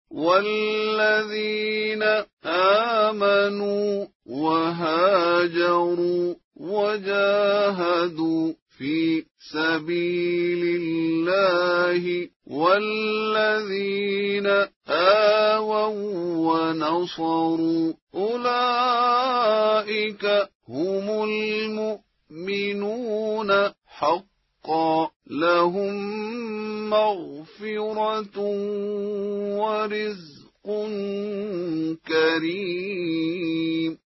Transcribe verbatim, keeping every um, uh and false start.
والذين آمنوا وهاجروا وجاهدوا في سبيل الله والذين آووا ونصروا أولئك هم المؤمنون حقا لهم مغفرة ورزق كريم.